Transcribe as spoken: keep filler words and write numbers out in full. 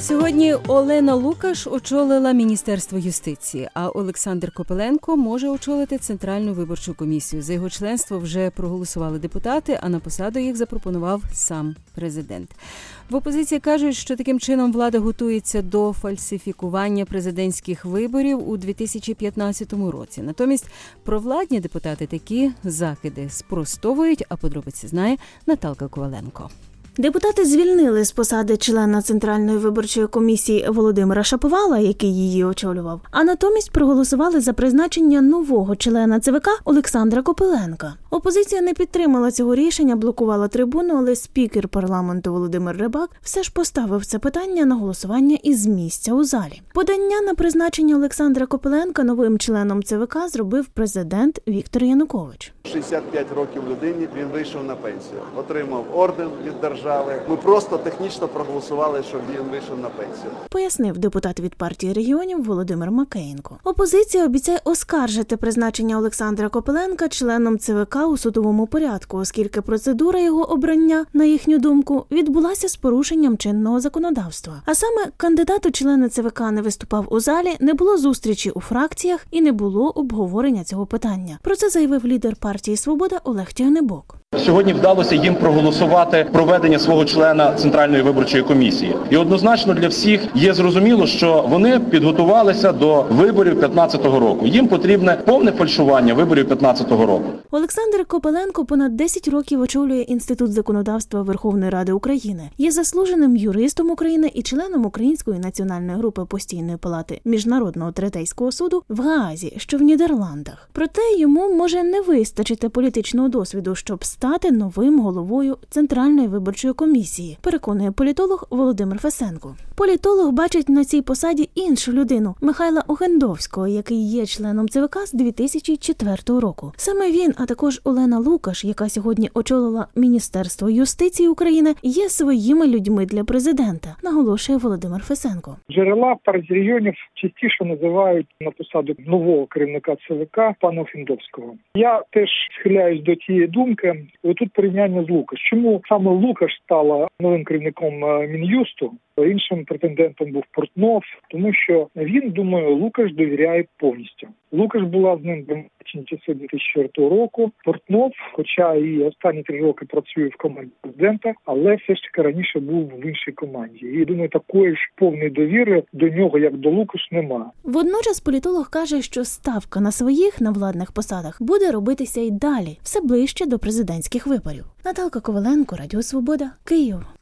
Сьогодні Олена Лукаш очолила Міністерство юстиції, а Олександр Копиленко може очолити Центральну виборчу комісію. За його членство вже проголосували депутати, а на посаду їх запропонував сам президент. В опозиції кажуть, що таким чином влада готується до фальсифікування президентських виборів у дві тисячі п'ятнадцятому році. Натомість провладні депутати такі закиди спростовують, а подробиці знає Наталка Коваленко. Депутати звільнили з посади члена Центральної виборчої комісії Володимира Шаповала, який її очолював, а натомість проголосували за призначення нового члена ЦВК Олександра Копиленка. Опозиція не підтримала цього рішення, блокувала трибуну, але спікер парламенту Володимир Рибак все ж поставив це питання на голосування із місця у залі. Подання на призначення Олександра Копиленка новим членом ЦВК зробив президент Віктор Янукович. шістдесят п'ять років людині, він вийшов на пенсію, отримав орден від держави. Ми просто технічно проголосували, щоб він вийшов на пенсію. Пояснив депутат від партії регіонів Володимир Макеєнко. Опозиція обіцяє оскаржити призначення Олександра Копиленка членом ЦВК у судовому порядку, оскільки процедура його обрання, на їхню думку, відбулася з порушенням чинного законодавства. А саме кандидат у члени ЦВК не виступав у залі, не було зустрічі у фракціях і не було обговорення цього питання. Про це заявив лідер партії «Свобода» Олег Тягнебок. Сьогодні вдалося їм проголосувати проведення свого члена Центральної виборчої комісії. І однозначно для всіх є зрозуміло, що вони підготувалися до виборів п'ятнадцятого року. Їм потрібне повне фальшування виборів п'ятнадцятого року. Олександр Копиленко понад десять років очолює Інститут законодавства Верховної Ради України. Є заслуженим юристом України і членом Української національної групи Постійної палати Міжнародного третейського суду в Гаазі, що в Нідерландах. Проте йому може не вистачити політичного досвіду, щоб стати новим головою Центральної виборчої комісії, переконує політолог Володимир Фесенко. Політолог бачить на цій посаді іншу людину – Михайла Охендовського, який є членом ЦВК з дві тисячі четвертого року. Саме він, а також Олена Лукаш, яка сьогодні очолила Міністерство юстиції України, є своїми людьми для президента, наголошує Володимир Фесенко. Джерела партії регіонів частіше називають на посаду нового керівника ЦВК пана Охендовського. Я теж схиляюсь до тієї думки. Отут порівняння з Лукаш. Чому саме Лукаш стала новим керівником Мін'юсту? Іншим претендентом був Портнов, тому що він, думаю, Лукаш довіряє повністю. Лукаш була з ним в часи дві тисячі четвертого року. Портнов, хоча і останні три роки працює в команді президента, але все ж таки раніше був в іншій команді. І, думаю, такої ж повної довіри до нього, як до Лукаш, немає. Водночас політолог каже, що ставка на своїх на владних посадах буде робитися й далі, все ближче до президентських виборів. Наталка Коваленко, Радіо Свобода, Київ.